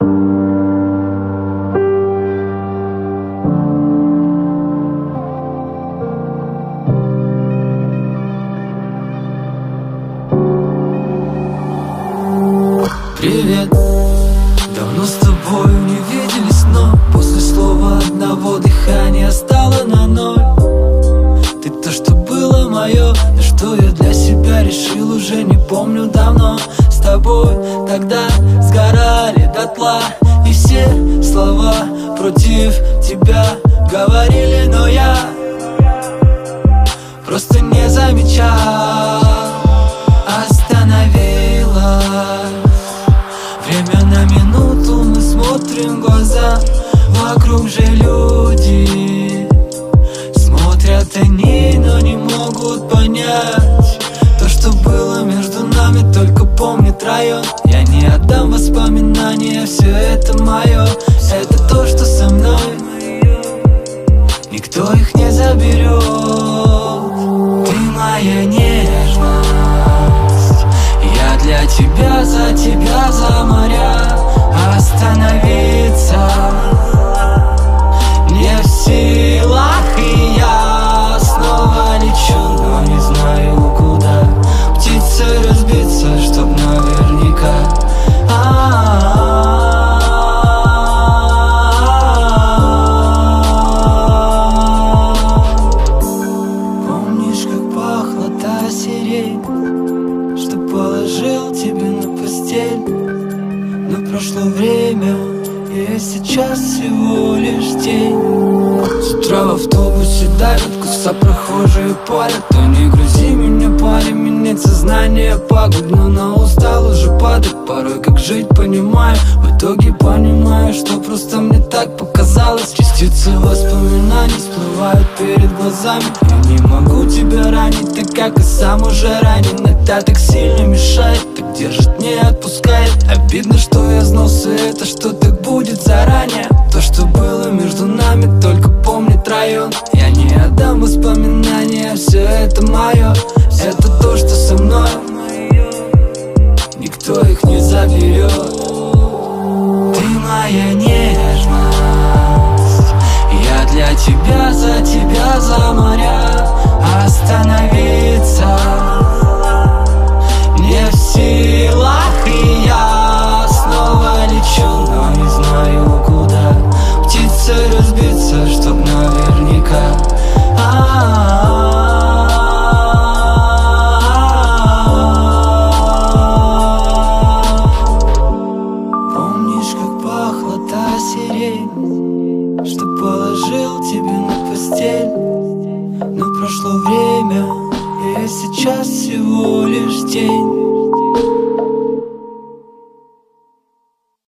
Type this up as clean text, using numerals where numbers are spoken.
Привет, давно с тобою не виделись, но после слова одного дыхания стало на ноль. Ты то, что было мое, да что я для себя решил, уже не помню давно. С тобой тогда сгорали дотла, и все слова против тебя говорили, но я просто не замечал. Остановила время на минуту, мы смотрим в глаза, вокруг же люди. Смотрят они, но не могут понять то, что было между нами, только помнит район. Я не отдам воспоминания, все это мое. Это то, что со мной, никто их не заберет. Ты моя нежность, я для тебя, за тебя, за моря. Остановиться не в силах, и я снова лечу, но не знаю куда. Птицей разбиться, чтоб наверняка. Помнишь, как пахла та сирень, что положил тебе на постель? Но прошло время, и сейчас всего лишь день. С утра в автобусе давят куса, прохожие палят. То не грузи меня, парень, менять сознание пагубно, но устал уже падать. Порой как жить понимаю, в итоге понимаю, что просто мне так показалось. Частицы воспоминаний всплывают перед глазами. Я не могу тебя ранить, так как и сам уже ранен. Это так сильно мешает, так держит, не отпускает. Обидно, что я знал все это, что так будет заранее. То, что было между нами, только помнит район. Я не отдам воспоминания, все это мое. Это то, что со мной, никто их не заберет. Ты моя нежность, я для тебя, за тебя, за моря. Остановиться не в силах, и я снова лечу, но не знаю куда. Птицей разбиться, чтоб наверняка. Помнишь, как пахла та сирень, что положил тебе на постель? Но прошло время, и сейчас всего лишь день.